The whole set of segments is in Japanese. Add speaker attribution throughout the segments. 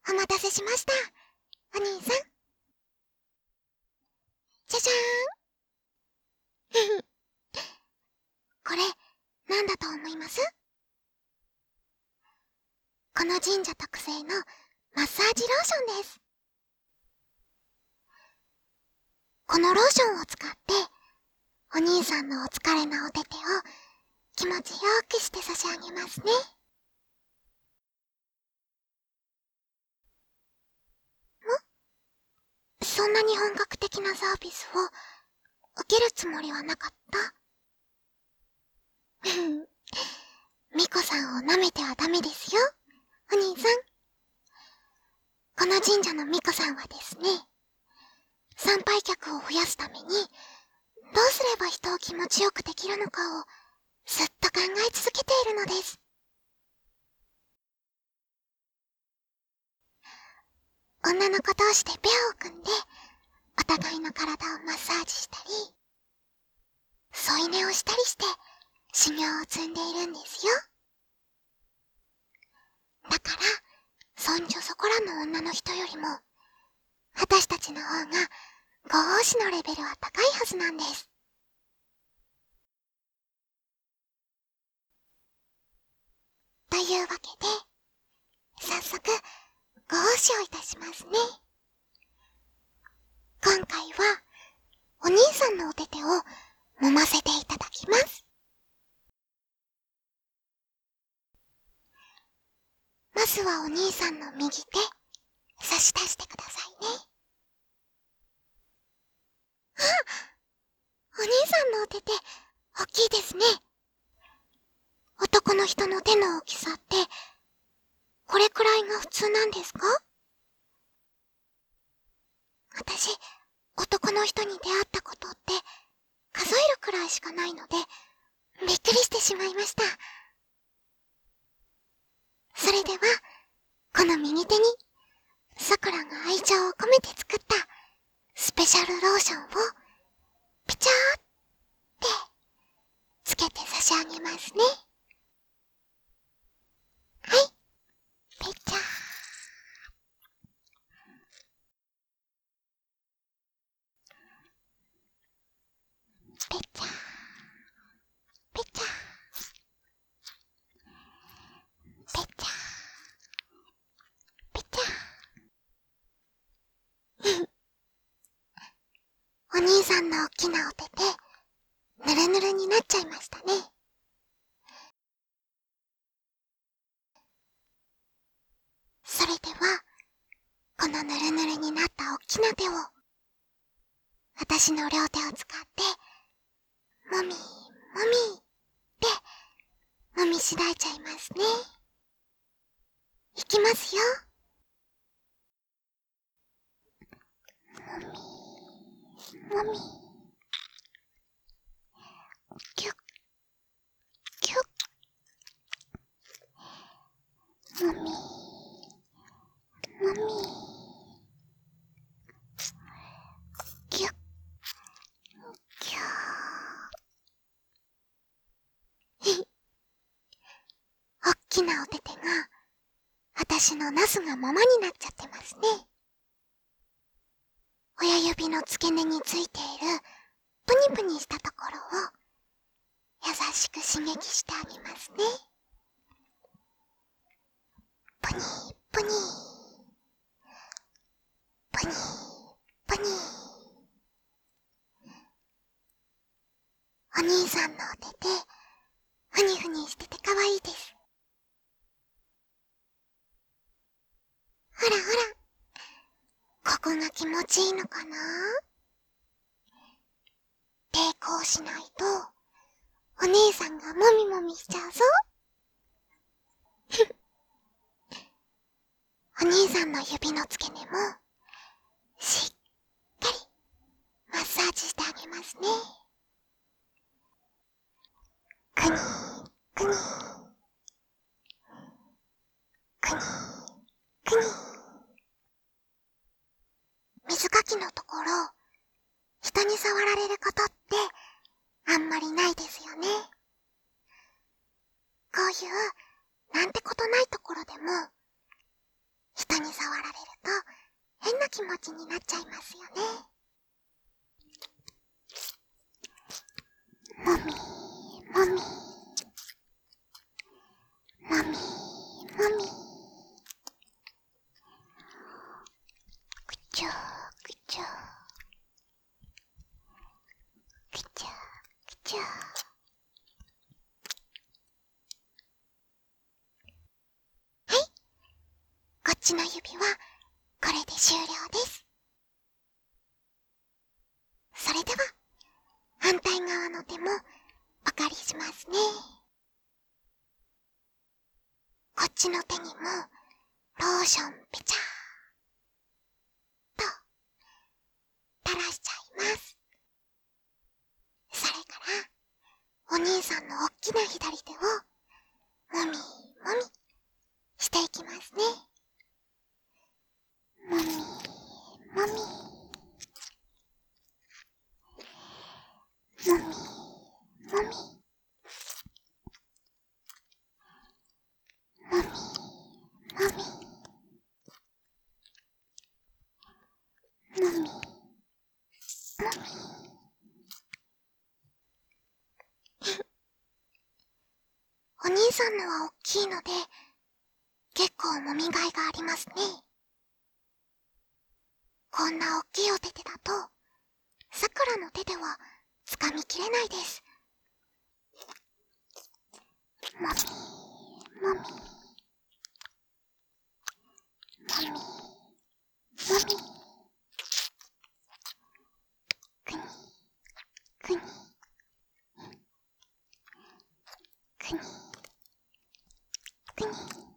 Speaker 1: お待たせしました。お兄さん。じゃじゃーん。これ、なんだと思います？この神社特製のマッサージローションです。このローションを使って、お兄さんのお疲れなお手手を気持ちよくして差し上げますね。そんなに本格的なサービスを受けるつもりはなかった？ミコさんを舐めてはダメですよ、お兄さん。この神社のミコさんはですね、参拝客を増やすために、どうすれば人を気持ちよくできるのかをずっと考え続けているのです。女の子同士でペアを組んで、お互いの体をマッサージしたり、添い寝をしたりして修行を積んでいるんですよ。だから、そんじょそこらの女の人よりも、私たちの方がご奉仕のレベルは高いはずなんです。というわけで、早速、ご奉仕をいたしますね。今回は、お兄さんのお手手を揉ませていただきます。まずはお兄さんの右手、差し出してくださいね。お兄さんのお手手、大きいですね。男の人の手の大きさって、これくらいが普通なんですか？私、男の人に出会ったことって、数えるくらいしかないので、びっくりしてしまいました。それでは、この右手に、さくらが愛情を込めて作ったスペシャルローションをピチャーってつけて差し上げますね。はい、ピチャー。ピチャー、ピチャー、ピチャー、ピチャー。お兄さんの大きなお手で、ぬるぬるになっちゃいましたね。それでは、このぬるぬるになった大きな手を、私の両手を使って、もみ、もみ、って、もみしだいちゃいますね。いきますよ。もみ、もみ、キュッ、キュッ、もみ、もみ、キュッ、キュー。おっきなお手手が、私のナスがままになっちゃってますね。親指の付け根についている、プニプニしたところを、優しく刺激してあげますね。プニー、プニー、プニー、プニー。お兄さんのお手で、ふにふにしててかわいいです。ほらほら、ここが気持ちいいのかな？抵抗しないと、お姉さんがもみもみしちゃうぞ。お兄さんの指の付け根も、しっかりマッサージしてあげますね。くにー、くにー、くにー、くにー。水かきのところ、人に触られることってあんまりないですよね。こういうなんてことないところでも、人人に触られると変な気持ちになっちゃいますよね。もみもみもみもみ、くちょくちょくちょくちょ。はい、こっちの指はこれで終了です。それでは反対側の手もお借りしますね。こっちの手にもローションペチャーと垂らしちゃいます。それからお兄さんのおっきな左手をもみもみしていきますね。もみもみもみもみもみもみもみ。お兄さんのは大きいので結構もみがいがありますね。こんな大きいお手手だとさくらの手では掴みきれないです。もみもみもみもみ、くにくにくにくに。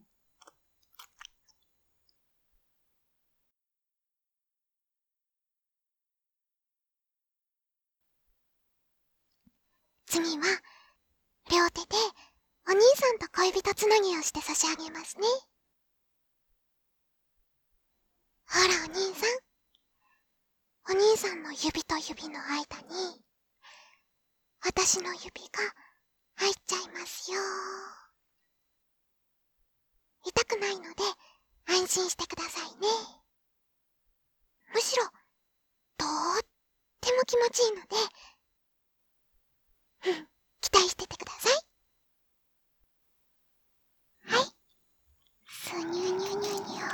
Speaker 1: 次は両手でお兄さんと恋人つなぎをして差し上げますね。ほらお兄さん、お兄さんの指と指の間に私の指が入っちゃいますよ。痛くないので安心してくださいね。むしろとっても気持ちいいので、期待しててください。はい、すにゅにゅにゅにゅー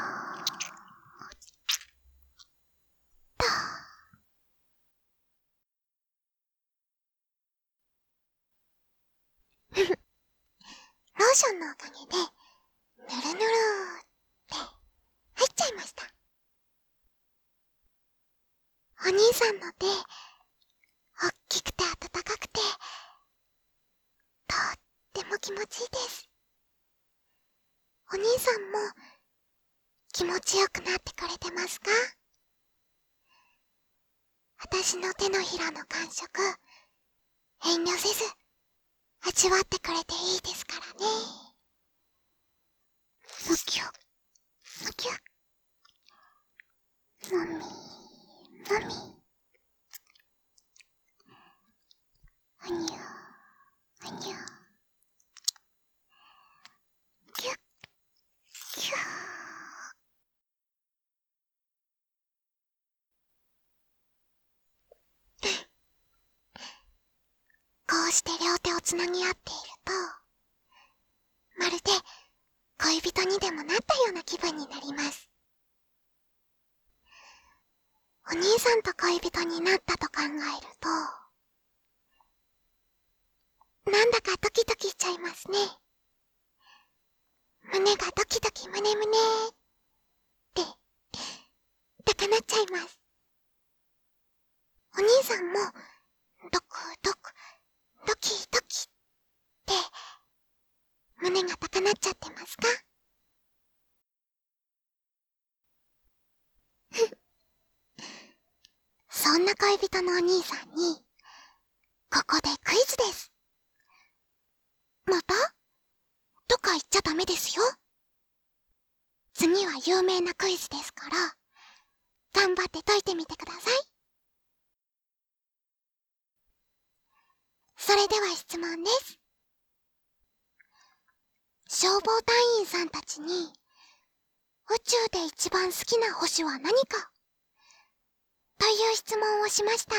Speaker 1: と。ローションのおかげでぬるぬるって入っちゃいました。お兄さんの手、おっきくて暖かくてとっても気持ちいいです。お兄さんも気持ちよくなってくれてますか？私の手のひらの感触、遠慮せず味わってくれていいですからね。むきゅむきゅ、もみもみ、ふにゅふにゅ、きゅっきゅー。こうして両手をつなぎ合っていると、まるで恋人にでもなったような気分になります。お兄さんと恋人になったと考えると、なんだかドキドキしちゃいますね。胸がドキドキ胸胸って高鳴っちゃいます。お兄さんもドクドクドキドキって胸が高鳴っちゃってますか？そんな恋人のお兄さんにここでクイズです。またとか言っちゃダメですよ。次は有名なクイズですから頑張って解いてみてください。それでは質問です。消防隊員さんたちに宇宙で一番好きな星は何かという質問をしました。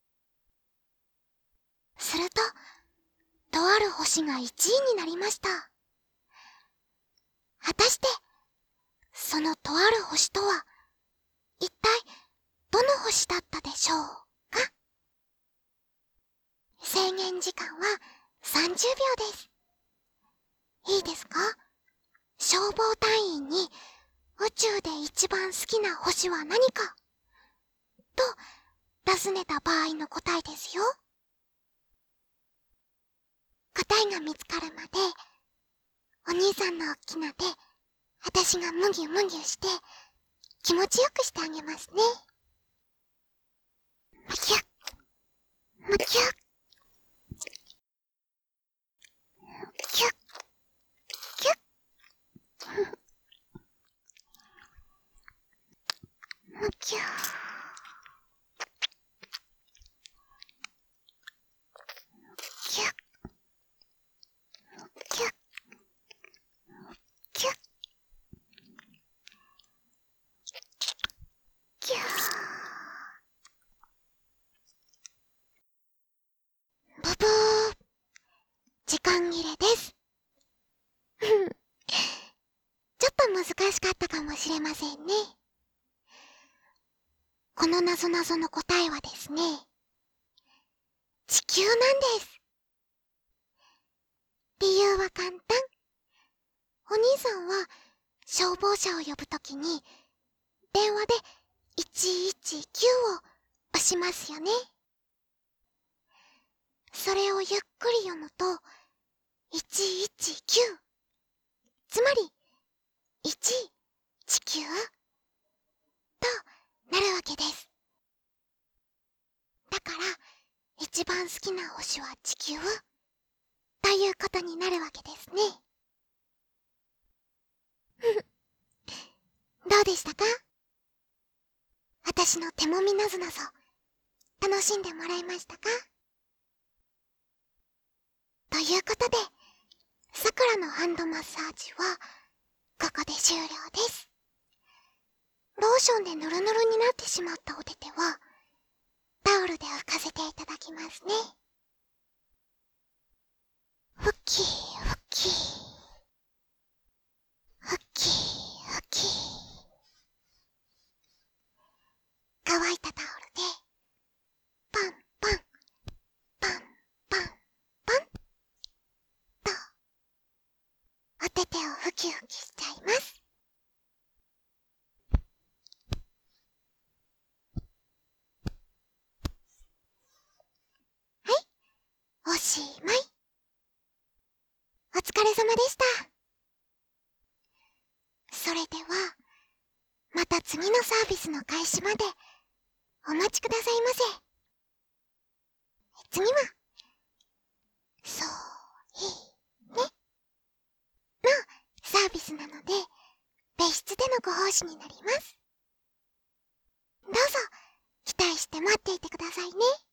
Speaker 1: すると、とある星が1位になりました。果たして、そのとある星とは、一体どの星だったでしょうか？制限時間は30秒です。いいですか？消防隊員に宇宙で一番好きな星は何かと尋ねた場合の答えですよ。答えが見つかるまで、お兄さんの大きな手、私がむぎゅむぎゅして気持ちよくしてあげますね。むきゅむきゅキュッキュッむきゅキュッキュッキュッキュー。ブブー。時間切れです。ちょっと難しかったかもしれませんね。このなぞなぞの答えはですね、地球なんです。理由は簡単。お兄さんは消防車を呼ぶときに電話で119を押しますよね。それをゆっくり読むと119、つまり1地球となるわけです。だから一番好きな星は地球ということになるわけですね。どうでしたか？私の手もみなぞなぞ、楽しんでもらえましたか？ということで、さくらのハンドマッサージは、ここで終了です。ローションでヌルヌルになってしまったお手手は、タオルで拭かせていただきますね。ふっきーふっきー。ふっきーふっきー。乾いたタオルで、パンパン、パンパン、パンと、お手手をふきふきしちゃいます。はい、おしまい。お疲れ様でした。それでは、また次のサービスの開始までお待ちくださいませ。次は、そういいねのサービスなので、別室でのご奉仕になります。どうぞ期待して待っていてくださいね。